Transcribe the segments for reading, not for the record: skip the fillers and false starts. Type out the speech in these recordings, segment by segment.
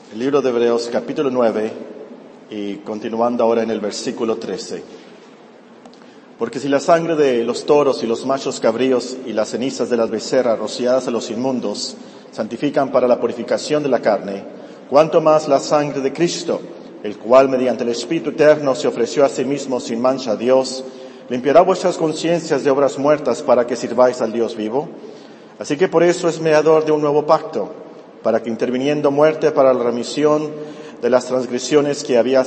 El libro de Hebreos, capítulo 9, y continuando ahora en el versículo 13. Porque si la sangre de los toros y los machos cabríos y las cenizas de las becerras rociadas a los inmundos santifican para la purificación de la carne, cuánto más la sangre de Cristo, el cual mediante el Espíritu eterno se ofreció a sí mismo sin mancha a Dios, limpiará vuestras conciencias de obras muertas para que sirváis al Dios vivo. Así que por eso es mediador de un nuevo pacto, para que interviniendo muerte para la remisión de las transgresiones que habían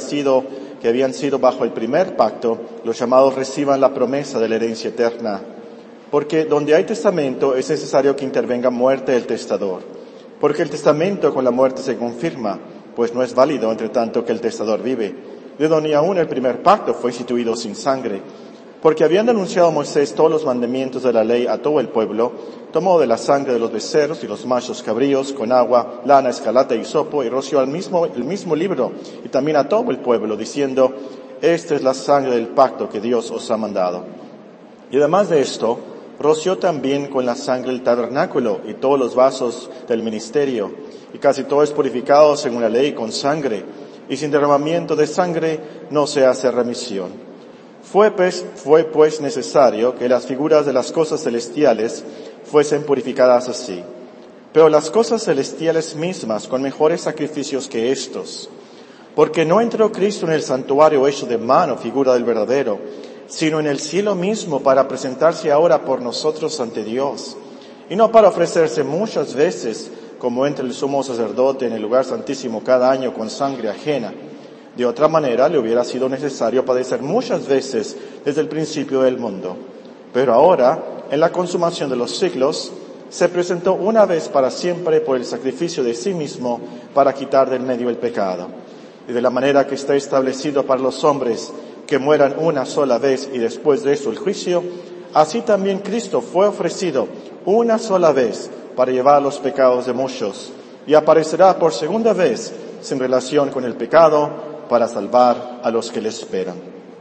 sido bajo el primer pacto, los llamados reciban la promesa de la herencia eterna. Porque donde hay testamento es necesario que intervenga muerte del testador. Porque el testamento con la muerte se confirma, pues no es válido entre tanto que el testador vive. De donde aún el primer pacto fue instituido sin sangre. Porque habiendo anunciado Moisés todos los mandamientos de la ley a todo el pueblo, tomó de la sangre de los becerros y los machos cabríos con agua, lana, escarlata y hisopo, y roció el mismo libro, y también a todo el pueblo, diciendo, esta es la sangre del pacto que Dios os ha mandado. Y además de esto, roció también con la sangre el tabernáculo y todos los vasos del ministerio, y casi todo es purificado según la ley con sangre, y sin derramamiento de sangre no se hace remisión. Fue pues necesario que las figuras de las cosas celestiales fuesen purificadas así. Pero las cosas celestiales mismas con mejores sacrificios que estos. Porque no entró Cristo en el santuario hecho de mano, figura del verdadero, sino en el cielo mismo para presentarse ahora por nosotros ante Dios. Y no para ofrecerse muchas veces, como entra el sumo sacerdote en el lugar santísimo cada año con sangre ajena. De otra manera, le hubiera sido necesario padecer muchas veces desde el principio del mundo. Pero ahora, en la consumación de los siglos, se presentó una vez para siempre por el sacrificio de sí mismo para quitar del medio el pecado. Y de la manera que está establecido para los hombres que mueran una sola vez y después de eso el juicio, así también Cristo fue ofrecido una sola vez para llevar los pecados de muchos, y aparecerá por segunda vez sin relación con el pecado, para salvar a los que le esperan.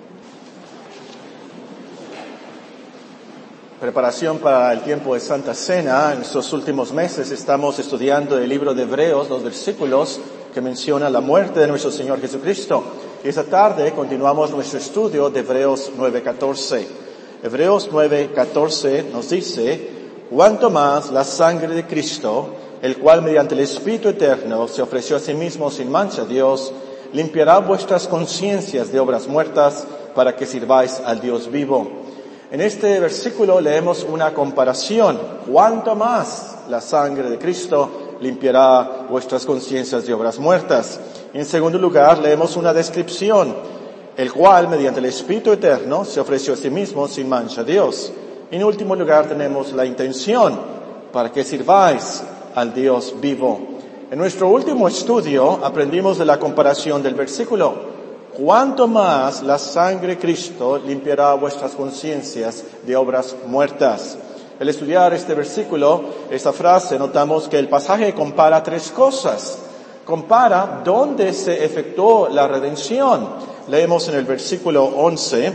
Preparación para el tiempo de Santa Cena. En estos últimos meses estamos estudiando el libro de Hebreos, los versículos que mencionan la muerte de nuestro Señor Jesucristo. Y esta tarde continuamos nuestro estudio de Hebreos 9:14. Hebreos 9:14 nos dice, cuanto más la sangre de Cristo, el cual mediante el Espíritu eterno se ofreció a sí mismo sin mancha a Dios, limpiará vuestras conciencias de obras muertas para que sirváis al Dios vivo. En este versículo leemos una comparación. Cuanto más la sangre de Cristo limpiará vuestras conciencias de obras muertas. En segundo lugar, leemos una descripción, el cual mediante el Espíritu eterno se ofreció a sí mismo sin mancha a Dios. En último lugar, tenemos la intención para que sirváis al Dios vivo. En nuestro último estudio aprendimos de la comparación del versículo. Cuanto más la sangre de Cristo limpiará vuestras conciencias de obras muertas. Al estudiar este versículo, esta frase, notamos que el pasaje compara tres cosas. Compara dónde se efectuó la redención. Leemos en el versículo 11,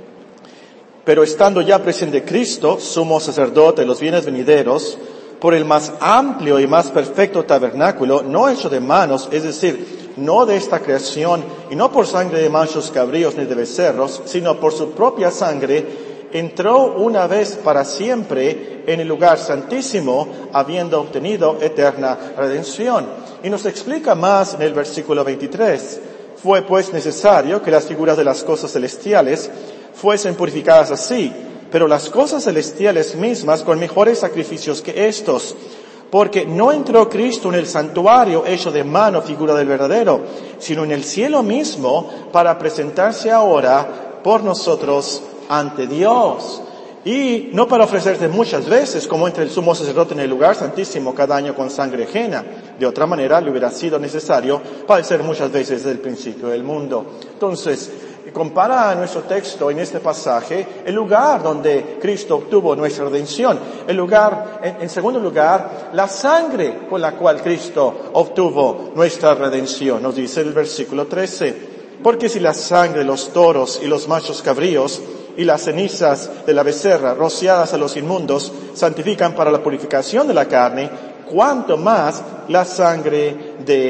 pero estando ya presente Cristo, sumo sacerdote de los bienes venideros, por el más amplio y más perfecto tabernáculo, no hecho de manos, es decir, no de esta creación, y no por sangre de machos cabríos ni de becerros, sino por su propia sangre, entró una vez para siempre en el lugar santísimo, habiendo obtenido eterna redención. Y nos explica más en el versículo 23. Fue pues necesario que las figuras de las cosas celestiales fuesen purificadas así, pero las cosas celestiales mismas con mejores sacrificios que estos, porque no entró Cristo en el santuario hecho de mano, figura del verdadero, sino en el cielo mismo para presentarse ahora por nosotros ante Dios. Y no para ofrecerse muchas veces, como entra el sumo sacerdote en el lugar santísimo cada año con sangre ajena. De otra manera, le hubiera sido necesario padecer muchas veces desde el principio del mundo. Entonces, compara nuestro texto en este pasaje el lugar donde Cristo obtuvo nuestra redención. En segundo lugar, la sangre con la cual Cristo obtuvo nuestra redención. Nos dice el versículo 13, porque si la sangre de los toros y los machos cabríos y las cenizas de la becerra rociadas a los inmundos santifican para la purificación de la carne, cuanto más la sangre de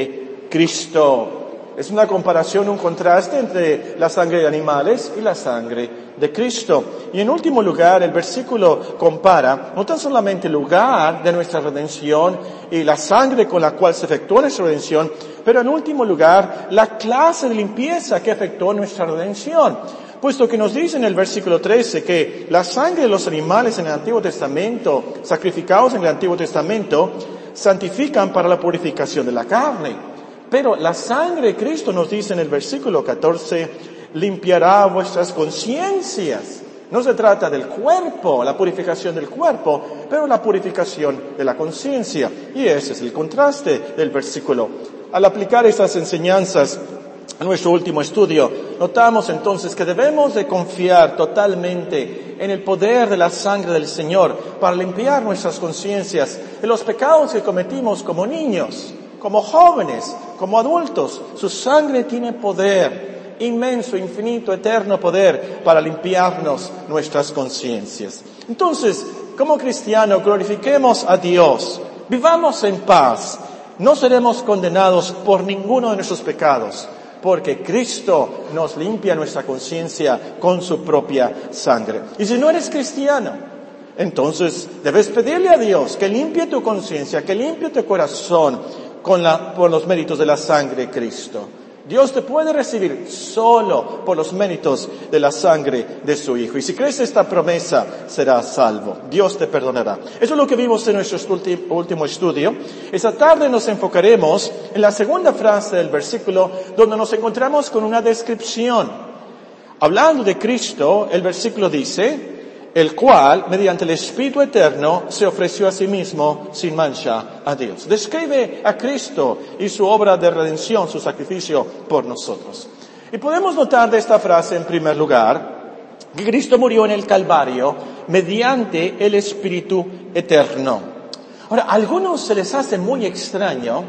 Cristo. Es una comparación, un contraste entre la sangre de animales y la sangre de Cristo. Y en último lugar, el versículo compara no tan solamente el lugar de nuestra redención y la sangre con la cual se efectuó nuestra redención, pero en último lugar, la clase de limpieza que efectuó nuestra redención. Puesto que nos dice en el versículo 13 que la sangre de los animales en el Antiguo Testamento, sacrificados en el Antiguo Testamento, santifican para la purificación de la carne. Pero la sangre de Cristo, nos dice en el versículo 14, limpiará vuestras conciencias. No se trata del cuerpo, la purificación del cuerpo, pero la purificación de la conciencia. Y ese es el contraste del versículo. Al aplicar estas enseñanzas a nuestro último estudio, notamos entonces que debemos de confiar totalmente en el poder de la sangre del Señor para limpiar nuestras conciencias de los pecados que cometimos como niños, como jóvenes, como adultos. Su sangre tiene poder, inmenso, infinito, eterno poder para limpiarnos nuestras conciencias. Entonces, como cristianos, glorifiquemos a Dios, vivamos en paz, no seremos condenados por ninguno de nuestros pecados, porque Cristo nos limpia nuestra conciencia con su propia sangre. Y si no eres cristiano, entonces debes pedirle a Dios que limpie tu conciencia, que limpie tu corazón por los méritos de la sangre de Cristo. Dios te puede recibir solo por los méritos de la sangre de su Hijo. Y si crees esta promesa, serás salvo. Dios te perdonará. Eso es lo que vimos en nuestro último estudio. Esta tarde nos enfocaremos en la segunda frase del versículo, donde nos encontramos con una descripción. Hablando de Cristo, el versículo dice, el cual, mediante el Espíritu Eterno, se ofreció a sí mismo sin mancha a Dios. Describe a Cristo y su obra de redención, su sacrificio por nosotros. Y podemos notar de esta frase, en primer lugar, que Cristo murió en el Calvario mediante el Espíritu Eterno. Ahora, a algunos se les hace muy extraño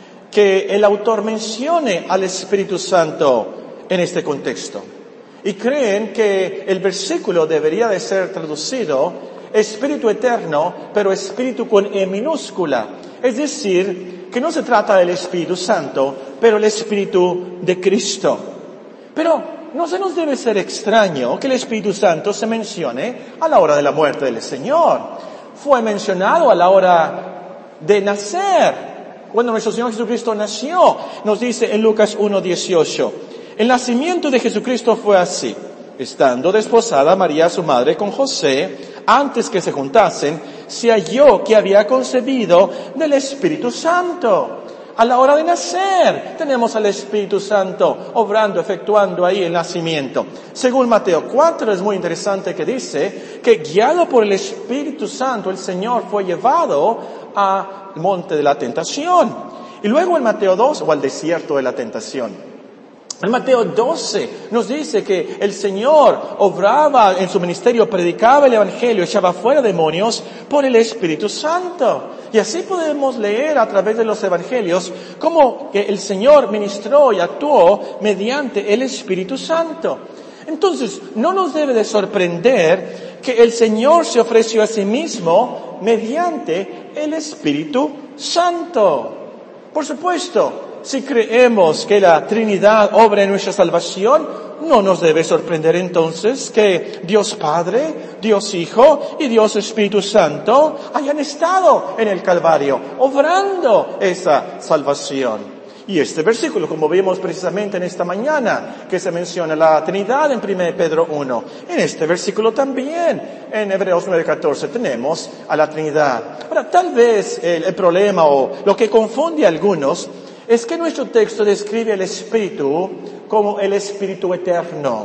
que el autor mencione al Espíritu Santo en este contexto. Y creen que el versículo debería de ser traducido Espíritu Eterno, pero Espíritu con E minúscula. Es decir, que no se trata del Espíritu Santo, pero el Espíritu de Cristo. Pero no se nos debe ser extraño que el Espíritu Santo se mencione a la hora de la muerte del Señor. Fue mencionado a la hora de nacer. Cuando nuestro Señor Jesucristo nació, nos dice en Lucas 1:18, el nacimiento de Jesucristo fue así. Estando desposada María, su madre, con José, antes que se juntasen, se halló que había concebido del Espíritu Santo. A la hora de nacer, tenemos al Espíritu Santo obrando, efectuando ahí el nacimiento. Según Mateo 4, es muy interesante que dice que guiado por el Espíritu Santo, el Señor fue llevado al monte de la tentación. Y luego en Mateo 2, o al desierto de la tentación. En Mateo 12 nos dice que el Señor obraba en su ministerio, predicaba el Evangelio, echaba fuera demonios por el Espíritu Santo. Y así podemos leer a través de los Evangelios cómo que el Señor ministró y actuó mediante el Espíritu Santo. Entonces, no nos debe de sorprender que el Señor se ofreció a sí mismo mediante el Espíritu Santo. Por supuesto, si creemos que la Trinidad obra en nuestra salvación, no nos debe sorprender entonces que Dios Padre, Dios Hijo y Dios Espíritu Santo hayan estado en el Calvario, obrando esa salvación. Y este versículo, como vimos precisamente en esta mañana, que se menciona la Trinidad en 1 Pedro 1, en este versículo también, en Hebreos 9:14, tenemos a la Trinidad. Ahora, tal vez el problema o lo que confunde a algunos es que nuestro texto describe el Espíritu como el Espíritu Eterno.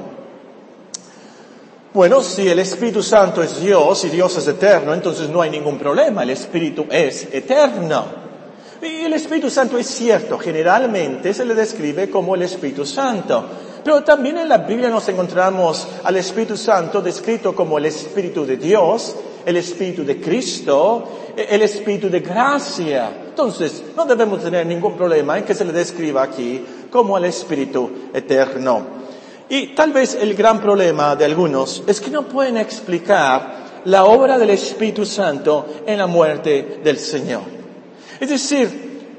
Bueno, si el Espíritu Santo es Dios y Dios es eterno, entonces no hay ningún problema, el Espíritu es eterno. Y el Espíritu Santo es cierto, generalmente se le describe como el Espíritu Santo. Pero también en la Biblia nos encontramos al Espíritu Santo descrito como el Espíritu de Dios, el Espíritu de Cristo, el Espíritu de gracia. Entonces, no debemos tener ningún problema en que se le describa aquí como el Espíritu eterno. Y tal vez el gran problema de algunos es que no pueden explicar la obra del Espíritu Santo en la muerte del Señor. Es decir,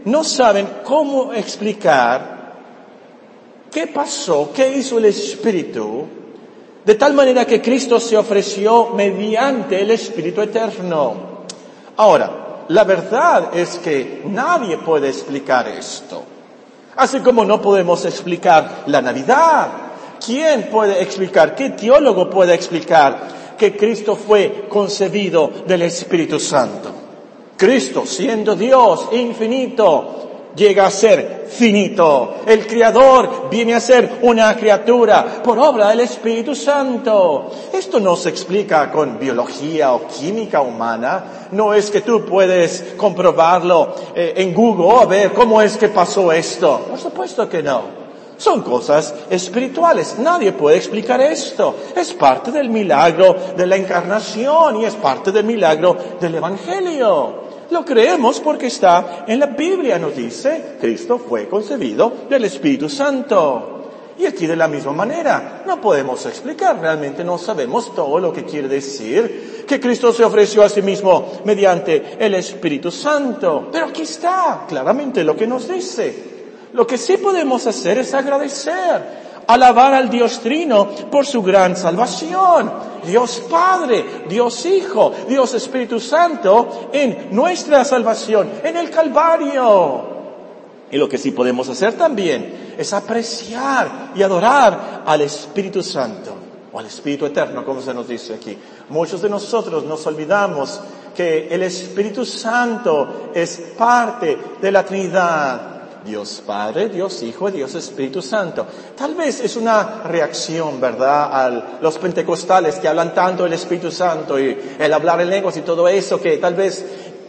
no saben cómo explicar qué pasó, qué hizo el Espíritu, de tal manera que Cristo se ofreció mediante el Espíritu eterno. Ahora, la verdad es que nadie puede explicar esto. Así como no podemos explicar la Navidad. ¿Quién puede explicar? ¿Qué teólogo puede explicar que Cristo fue concebido del Espíritu Santo? Cristo, siendo Dios infinito, llega a ser finito. El Creador viene a ser una criatura por obra del Espíritu Santo. Esto no se explica con biología o química humana. No es que tú puedes comprobarlo en Google a ver cómo es que pasó esto. Por supuesto que no. Son cosas espirituales. Nadie puede explicar esto. Es parte del milagro de la encarnación y es parte del milagro del Evangelio. Lo creemos porque está en la Biblia, nos dice, Cristo fue concebido del Espíritu Santo. Y aquí de la misma manera, no podemos explicar, realmente no sabemos todo lo que quiere decir que Cristo se ofreció a sí mismo mediante el Espíritu Santo. Pero aquí está claramente lo que nos dice. Lo que sí podemos hacer es agradecer, alabar al Dios Trino por su gran salvación. Dios Padre, Dios Hijo, Dios Espíritu Santo en nuestra salvación, en el Calvario. Y lo que sí podemos hacer también es apreciar y adorar al Espíritu Santo, o al Espíritu Eterno, como se nos dice aquí. Muchos de nosotros nos olvidamos que el Espíritu Santo es parte de la Trinidad. Dios Padre, Dios Hijo, Dios Espíritu Santo. Tal vez es una reacción, ¿verdad?, a los pentecostales que hablan tanto del Espíritu Santo y el hablar en lenguas y todo eso, que tal vez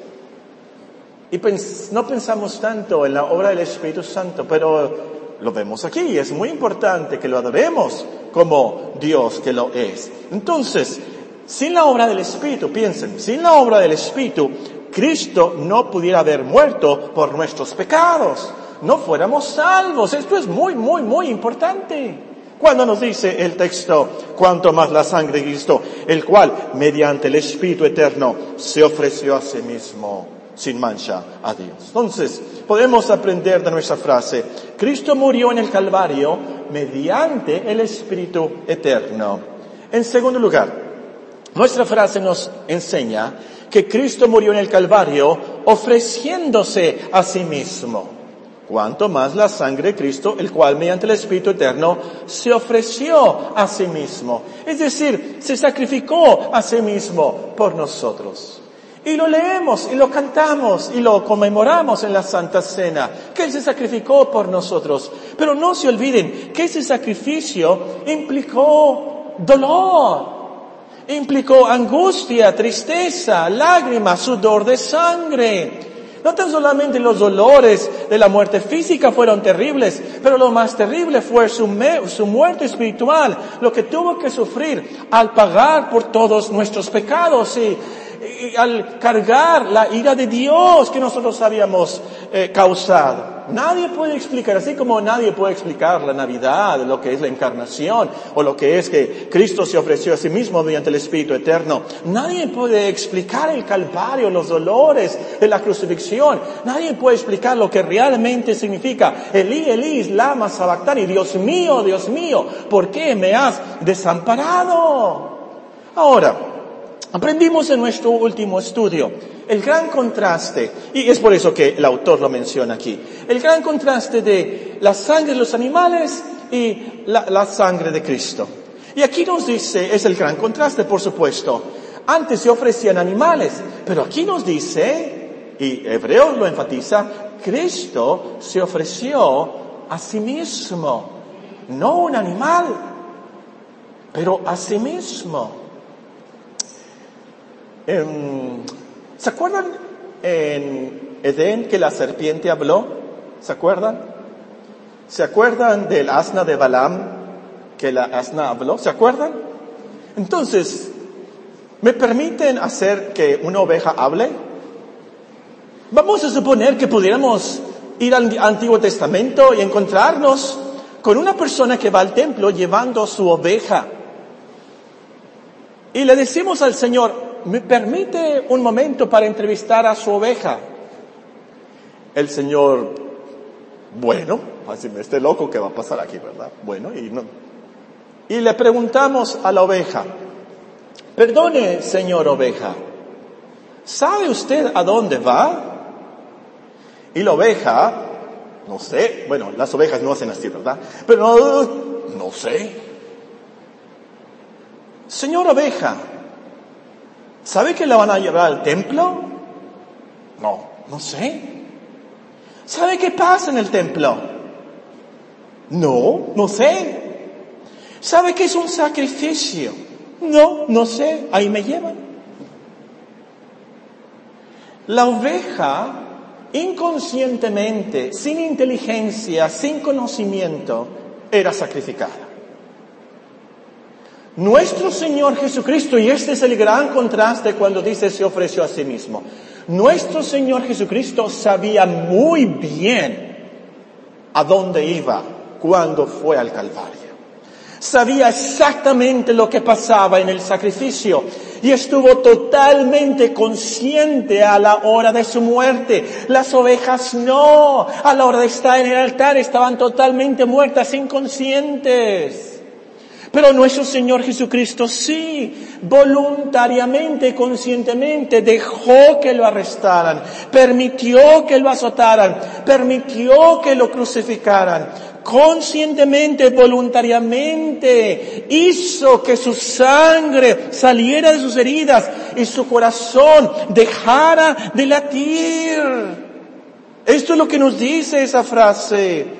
no pensamos tanto en la obra del Espíritu Santo, pero lo vemos aquí y es muy importante que lo adoremos como Dios que lo es. Entonces, sin la obra del Espíritu, piensen, sin la obra del Espíritu, Cristo no pudiera haber muerto por nuestros pecados. No fuéramos salvos. Esto es muy, muy, muy importante. Cuando nos dice el texto, cuanto más la sangre de Cristo, el cual, mediante el Espíritu Eterno, se ofreció a sí mismo, sin mancha, a Dios. Entonces, podemos aprender de nuestra frase, Cristo murió en el Calvario mediante el Espíritu Eterno. En segundo lugar, nuestra frase nos enseña que Cristo murió en el Calvario ofreciéndose a sí mismo. Cuanto más la sangre de Cristo, el cual mediante el Espíritu Eterno se ofreció a sí mismo. Es decir, se sacrificó a sí mismo por nosotros. Y lo leemos y lo cantamos y lo conmemoramos en la Santa Cena, que Él se sacrificó por nosotros. Pero no se olviden que ese sacrificio implicó dolor, implicó angustia, tristeza, lágrimas, sudor de sangre. No tan solamente los dolores de la muerte física fueron terribles, pero lo más terrible fue su muerte espiritual, lo que tuvo que sufrir al pagar por todos nuestros pecados y al cargar la ira de Dios que nosotros habíamos causado. Nadie puede explicar, así como nadie puede explicar la Navidad, lo que es la encarnación, o lo que es que Cristo se ofreció a sí mismo mediante el Espíritu Eterno. Nadie puede explicar el Calvario, los dolores de la crucifixión. Nadie puede explicar lo que realmente significa Elí, Elí, lama sabactani, Dios mío, ¿por qué me has desamparado? Ahora, aprendimos en nuestro último estudio el gran contraste, y es por eso que el autor lo menciona aquí, el gran contraste de la sangre de los animales y la sangre de Cristo. Y aquí nos dice, es el gran contraste, por supuesto. Antes se ofrecían animales, pero aquí nos dice, y Hebreos lo enfatiza, Cristo se ofreció a sí mismo, no un animal, pero a sí mismo. ¿Se acuerdan en Edén que la serpiente habló? ¿Se acuerdan? ¿Se acuerdan del asna de Balaam que la asna habló? ¿Se acuerdan? Entonces, ¿me permiten hacer que una oveja hable? Vamos a suponer que pudiéramos ir al Antiguo Testamento y encontrarnos con una persona que va al templo llevando su oveja. Y le decimos al Señor, ¿me permite un momento para entrevistar a su oveja? el Señor, bueno, así este loco, ¿qué va a pasar aquí, verdad? Bueno, y le preguntamos a la oveja, perdone, señor oveja, ¿sabe usted a dónde va? Y la oveja, no sé, bueno, las ovejas no hacen así, ¿verdad? Pero no sé. Señor oveja, ¿sabe que la van a llevar al templo? No sé. ¿Sabe qué pasa en el templo? No sé. ¿Sabe qué es un sacrificio? No sé. Ahí me llevan. La oveja, inconscientemente, sin inteligencia, sin conocimiento, era sacrificada. Nuestro Señor Jesucristo, y este es el gran contraste cuando dice se ofreció a sí mismo. Nuestro Señor Jesucristo sabía muy bien a dónde iba cuando fue al Calvario. Sabía exactamente lo que pasaba en el sacrificio y estuvo totalmente consciente a la hora de su muerte. Las ovejas no, a la hora de estar en el altar estaban totalmente muertas, inconscientes. Pero nuestro Señor Jesucristo sí, voluntariamente, conscientemente dejó que lo arrestaran, permitió que lo azotaran, permitió que lo crucificaran, conscientemente, voluntariamente hizo que su sangre saliera de sus heridas y su corazón dejara de latir. Esto es lo que nos dice esa frase.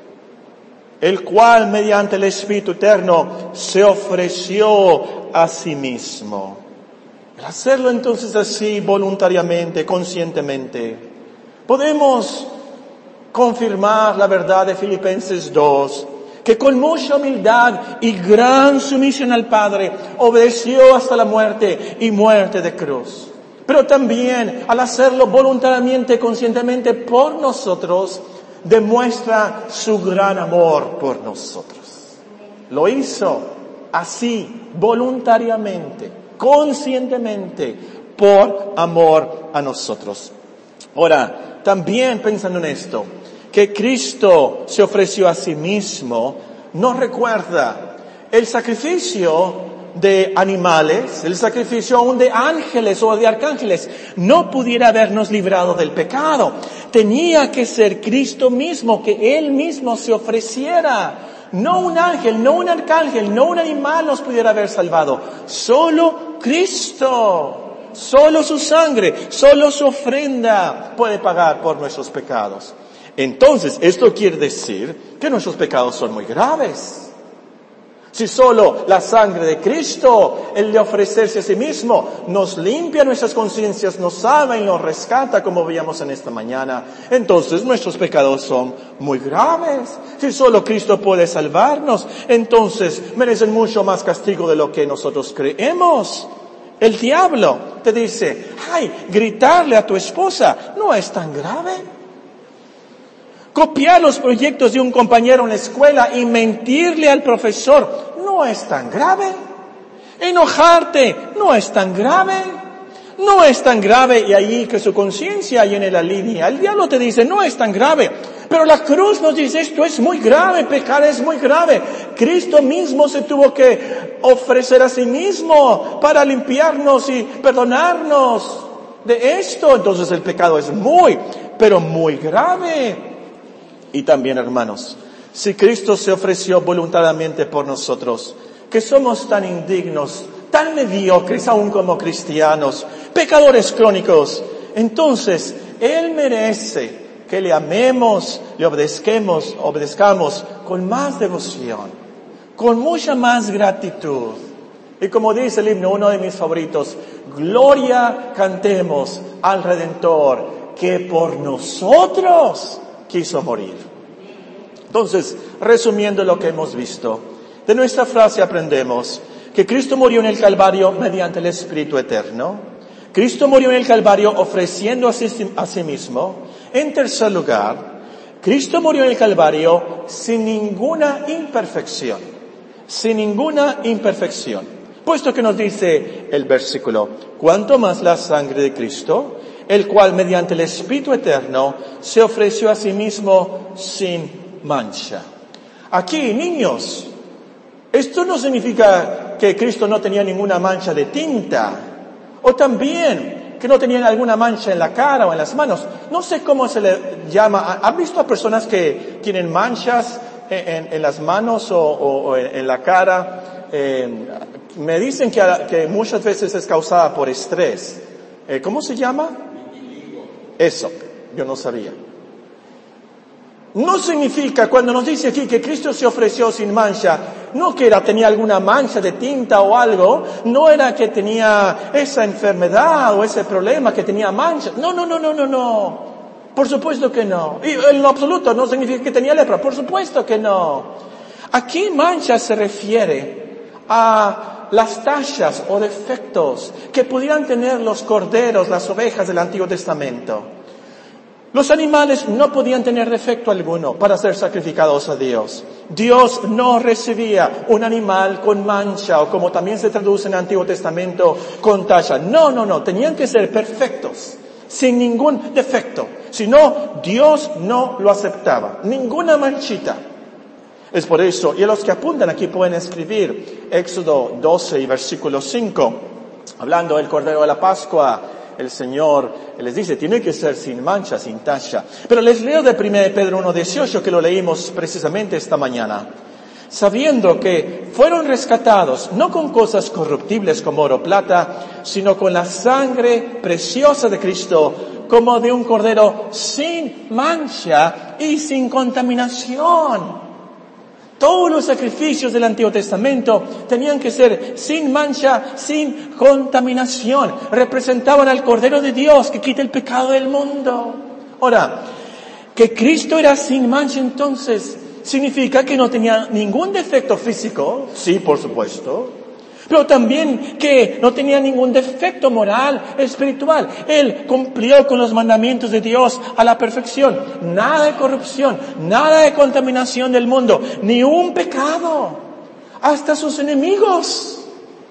El cual mediante el Espíritu Eterno se ofreció a sí mismo. Al hacerlo entonces así, voluntariamente, conscientemente, podemos confirmar la verdad de Filipenses 2, que con mucha humildad y gran sumisión al Padre, obedeció hasta la muerte y muerte de cruz. Pero también, al hacerlo voluntariamente, conscientemente por nosotros, demuestra su gran amor por nosotros. Lo hizo así, voluntariamente, conscientemente, por amor a nosotros. Ahora, también pensando en esto, que Cristo se ofreció a sí mismo, nos recuerda el sacrificio de animales, el sacrificio aún de ángeles o de arcángeles, no pudiera habernos librado del pecado. Tenía que ser Cristo mismo, que Él mismo se ofreciera. No un ángel, no un arcángel, no un animal nos pudiera haber salvado. Solo Cristo, solo su sangre, solo su ofrenda puede pagar por nuestros pecados. Entonces, esto quiere decir que nuestros pecados son muy graves. Si solo la sangre de Cristo, el de ofrecerse a sí mismo, nos limpia nuestras conciencias, nos salva y nos rescata, como veíamos en esta mañana, entonces nuestros pecados son muy graves. Si solo Cristo puede salvarnos, entonces merecen mucho más castigo de lo que nosotros creemos. El diablo te dice, gritarle a tu esposa no es tan grave. Copiar los proyectos de un compañero en la escuela y mentirle al profesor no es tan grave. Enojarte no es tan grave. No es tan grave, y ahí que su conciencia llene la línea. El diablo te dice, no es tan grave. Pero la cruz nos dice, esto es muy grave, pecar es muy grave. Cristo mismo se tuvo que ofrecer a sí mismo para limpiarnos y perdonarnos de esto. Entonces el pecado es muy, pero muy grave. Y también, hermanos, si Cristo se ofreció voluntariamente por nosotros, que somos tan indignos, tan mediocres aún como cristianos, pecadores crónicos, entonces Él merece que le amemos, le obedezcamos con más devoción, con mucha más gratitud. Y como dice el himno, uno de mis favoritos, gloria cantemos al Redentor que por nosotros quiso morir. Entonces, resumiendo lo que hemos visto, de nuestra frase aprendemos que Cristo murió en el Calvario mediante el Espíritu Eterno. Cristo murió en el Calvario ofreciendo a sí mismo. En tercer lugar, Cristo murió en el Calvario sin ninguna imperfección. Sin ninguna imperfección. Puesto que nos dice el versículo, cuanto más la sangre de Cristo, el cual mediante el Espíritu Eterno se ofreció a sí mismo sin mancha. Aquí, niños, esto no significa que Cristo no tenía ninguna mancha de tinta, o también que no tenían alguna mancha en la cara o en las manos. No sé cómo se le llama. ¿Han visto a personas que tienen manchas en las manos o en la cara? Me dicen que muchas veces es causada por estrés. ¿Cómo se llama? Eso, yo no sabía. No significa, cuando nos dice aquí que Cristo se ofreció sin mancha, no que tenía alguna mancha de tinta o algo, no era que tenía esa enfermedad o ese problema, que tenía manchas. No. Por supuesto que no. Y en lo absoluto no significa que tenía lepra, por supuesto que no. Aquí mancha se refiere a las taches o defectos que pudieran tener los corderos, las ovejas del Antiguo Testamento. Los animales no podían tener defecto alguno para ser sacrificados a Dios. Dios no recibía un animal con mancha, o como también se traduce en el Antiguo Testamento, con tacha. No, tenían que ser perfectos, sin ningún defecto. Si no, Dios no lo aceptaba. Ninguna manchita. Es por eso, y a los que apuntan aquí pueden escribir Éxodo 12 y versículo 5, hablando del Cordero de la Pascua. El Señor les dice, tiene que ser sin mancha, sin tacha. Pero les leo de 1 Pedro 1:18, que lo leímos precisamente esta mañana. Sabiendo que fueron rescatados, no con cosas corruptibles como oro o plata, sino con la sangre preciosa de Cristo, como de un cordero sin mancha y sin contaminación. Todos los sacrificios del Antiguo Testamento tenían que ser sin mancha, sin contaminación. Representaban al Cordero de Dios que quita el pecado del mundo. Ahora, que Cristo era sin mancha entonces, ¿significa que no tenía ningún defecto físico? Sí, por supuesto. Pero también que no tenía ningún defecto moral, espiritual. Él cumplió con los mandamientos de Dios a la perfección. Nada de corrupción, nada de contaminación del mundo, ni un pecado. Hasta sus enemigos.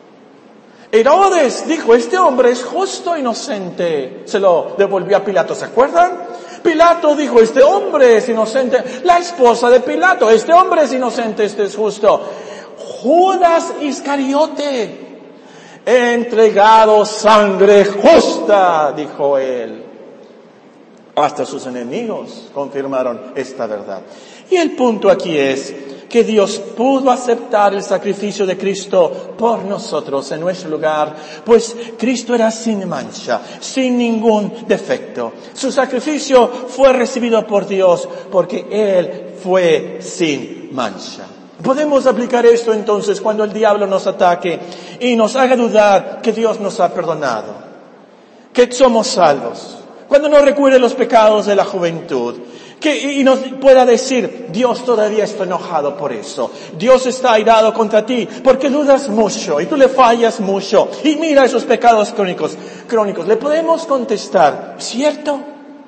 Herodes dijo, este hombre es justo e inocente. Se lo devolvió a Pilato, ¿se acuerdan? Pilato dijo, este hombre es inocente. La esposa de Pilato, este hombre es inocente, este es justo. Judas Iscariote, he entregado sangre justa, dijo él. Hasta sus enemigos confirmaron esta verdad. Y el punto aquí es que Dios pudo aceptar el sacrificio de Cristo por nosotros en nuestro lugar, pues Cristo era sin mancha, sin ningún defecto. Su sacrificio fue recibido por Dios porque Él fue sin mancha. Podemos aplicar esto entonces cuando el diablo nos ataque y nos haga dudar que Dios nos ha perdonado, que somos salvos. Cuando nos recuerde los pecados de la juventud, y nos pueda decir, Dios todavía está enojado por eso. Dios está airado contra ti porque dudas mucho y tú le fallas mucho. Y mira esos pecados crónicos. Le podemos contestar, ¿cierto?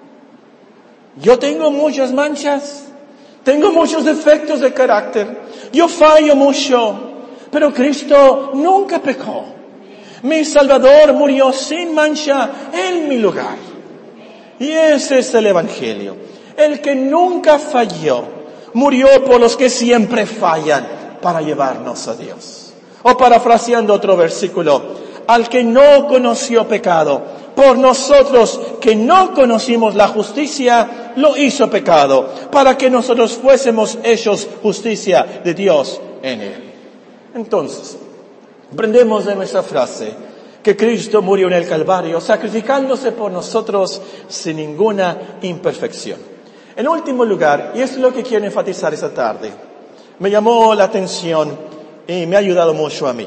Yo tengo muchas manchas. Tengo muchos defectos de carácter. Yo fallo mucho. Pero Cristo nunca pecó. Mi Salvador murió sin mancha en mi lugar. Y ese es el Evangelio. El que nunca falló, murió por los que siempre fallan para llevarnos a Dios. O parafraseando otro versículo, al que no conoció pecado, por nosotros que no conocimos la justicia, lo hizo pecado, para que nosotros fuésemos hechos justicia de Dios en él. Entonces, aprendemos de nuestra frase que Cristo murió en el Calvario, sacrificándose por nosotros sin ninguna imperfección. En último lugar, y esto es lo que quiero enfatizar esta tarde, me llamó la atención y me ha ayudado mucho a mí.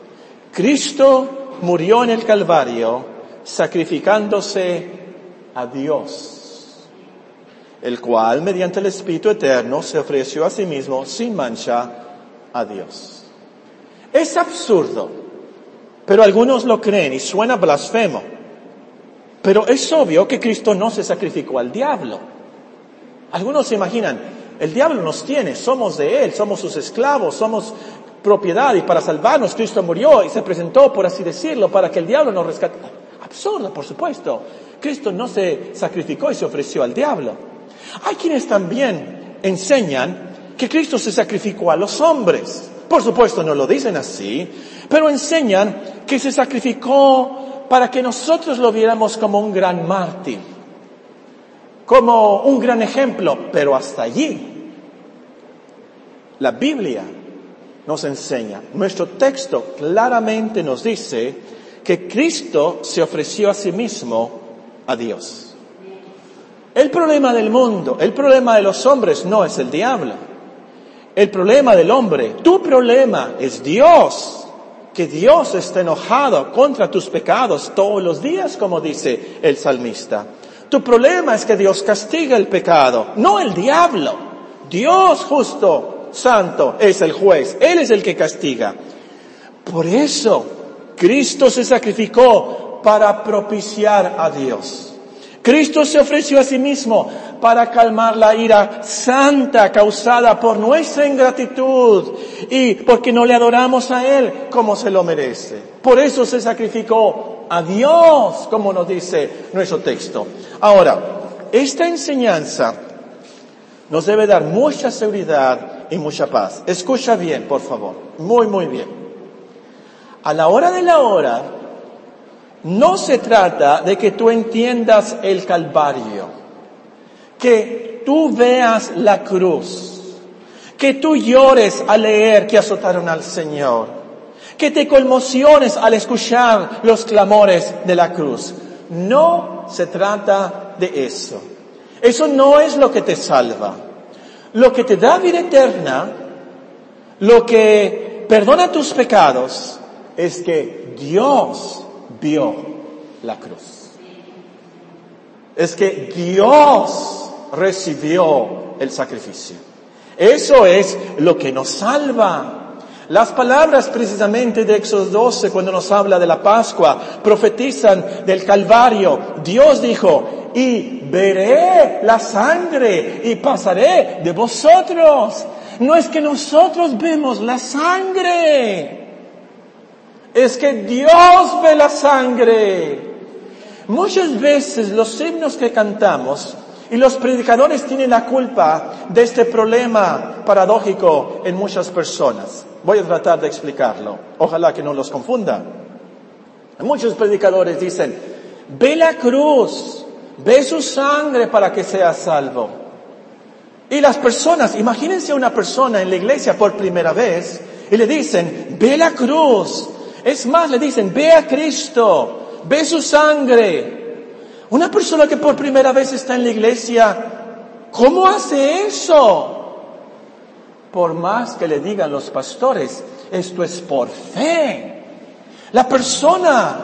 Cristo murió en el Calvario sacrificándose a Dios, el cual mediante el Espíritu Eterno se ofreció a sí mismo sin mancha a Dios. Es absurdo, pero algunos lo creen y suena blasfemo. Pero es obvio que Cristo no se sacrificó al diablo. Algunos se imaginan, el diablo nos tiene, somos de él, somos sus esclavos, somos propiedad y para salvarnos Cristo murió y se presentó, por así decirlo, para que el diablo nos rescate. absurdo, por supuesto. Cristo no se sacrificó y se ofreció al diablo. Hay quienes también enseñan que Cristo se sacrificó a los hombres. Por supuesto no lo dicen así, pero enseñan que se sacrificó para que nosotros lo viéramos como un gran mártir, como un gran ejemplo, pero hasta allí. La Biblia nos enseña, nuestro texto claramente nos dice que Cristo se ofreció a sí mismo a Dios. El problema del mundo, el problema de los hombres no es el diablo. El problema del hombre, tu problema es Dios. Que Dios está enojado contra tus pecados todos los días, como dice el salmista. Tu problema es que Dios castiga el pecado, no el diablo. Dios justo, santo, es el juez. Él es el que castiga. Por eso, Cristo se sacrificó para propiciar a Dios. Cristo se ofreció a sí mismo para calmar la ira santa causada por nuestra ingratitud y porque no le adoramos a Él como se lo merece. Por eso se sacrificó a Dios, como nos dice nuestro texto. Ahora, esta enseñanza nos debe dar mucha seguridad y mucha paz. Escucha bien, por favor. Muy, muy bien. A la hora de la hora, no se trata de que tú entiendas el Calvario, que tú veas la cruz, que tú llores al leer que azotaron al Señor, que te conmociones al escuchar los clamores de la cruz. No se trata de eso. Eso no es lo que te salva. Lo que te da vida eterna, lo que perdona tus pecados, es que Dios vio la cruz. Es que Dios recibió el sacrificio. Eso es lo que nos salva. Las palabras precisamente de Éxodo 12, cuando nos habla de la Pascua, profetizan del Calvario. Dios dijo, y veré la sangre y pasaré de vosotros. No es que nosotros vemos la sangre. Es que Dios ve la sangre. Muchas veces los himnos que cantamos y los predicadores tienen la culpa de este problema paradójico en muchas personas. Voy a tratar de explicarlo. Ojalá que no los confunda. Muchos predicadores dicen, ve la cruz, ve su sangre para que seas salvo. Y las personas, imagínense a una persona en la iglesia por primera vez y le dicen, ve la cruz. Es más, le dicen, ve a Cristo, ve su sangre. Una persona que por primera vez está en la iglesia, ¿cómo hace eso? Por más que le digan los pastores, esto es por fe. La persona,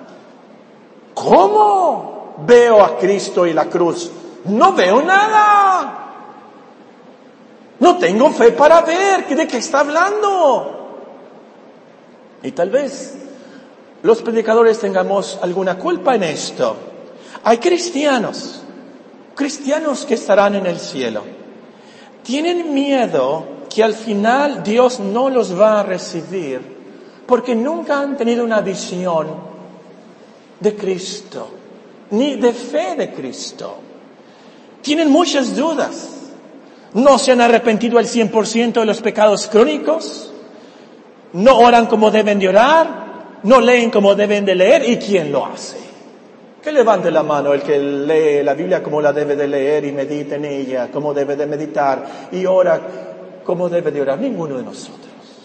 ¿cómo veo a Cristo y la cruz? No veo nada. No tengo fe para ver de qué está hablando. Y tal vez los predicadores tengamos alguna culpa en esto. Hay cristianos que estarán en el cielo. Tienen miedo que al final Dios no los va a recibir porque nunca han tenido una visión de Cristo, ni de fe de Cristo. Tienen muchas dudas. No se han arrepentido al 100% de los pecados crónicos. No oran como deben de orar, no leen como deben de leer. ¿Y quién lo hace? Que levante la mano el que lee la Biblia como la debe de leer y medita en ella, como debe de meditar y ora como debe de orar. Ninguno de nosotros.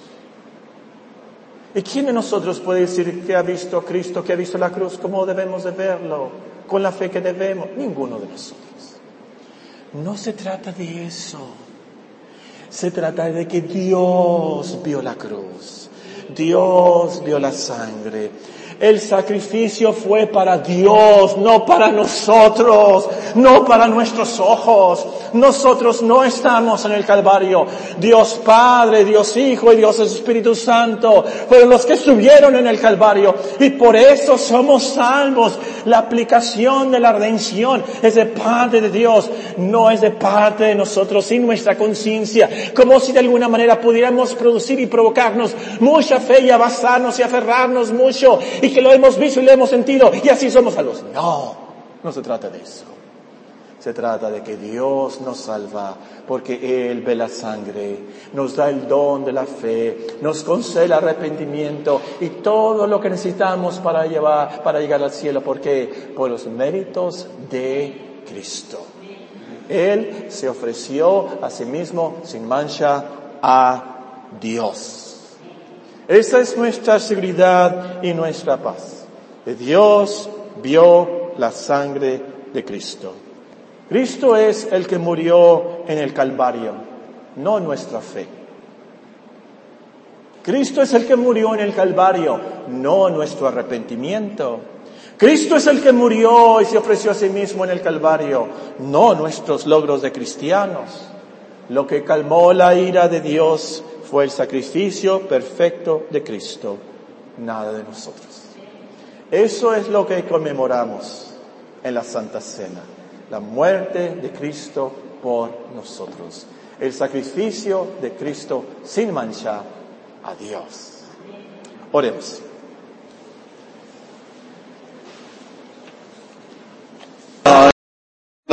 ¿Y quién de nosotros puede decir que ha visto a Cristo, que ha visto la cruz, como debemos de verlo, con la fe que debemos? Ninguno de nosotros. No se trata de eso. Se trata de que Dios vio la cruz. Dios vio la sangre. El sacrificio fue para Dios, no para nosotros, no para nuestros ojos, Nosotros no estamos en el Calvario. Dios Padre, Dios Hijo y Dios Espíritu Santo fueron los que estuvieron en el Calvario y por eso somos salvos. La aplicación de la redención es de parte de Dios, no es de parte de nosotros, sin nuestra conciencia, como si de alguna manera pudiéramos producir y provocarnos mucha fe y abrazarnos y aferrarnos mucho y que lo hemos visto y lo hemos sentido y así somos salvos. No se trata de eso. Se trata de que Dios nos salva porque Él ve la sangre, nos da el don de la fe, nos concede el arrepentimiento y todo lo que necesitamos para llegar al cielo. ¿Por qué? Por los méritos de Cristo. Él se ofreció a sí mismo sin mancha a Dios. Esa es nuestra seguridad y nuestra paz. Dios vio la sangre de Cristo. Cristo es el que murió en el Calvario, no nuestra fe. Cristo es el que murió en el Calvario, no nuestro arrepentimiento. Cristo es el que murió y se ofreció a sí mismo en el Calvario, no nuestros logros de cristianos. Lo que calmó la ira de Dios fue el sacrificio perfecto de Cristo, nada de nosotros. Eso es lo que conmemoramos en la Santa Cena. La muerte de Cristo por nosotros. El sacrificio de Cristo sin mancha a Dios. Oremos.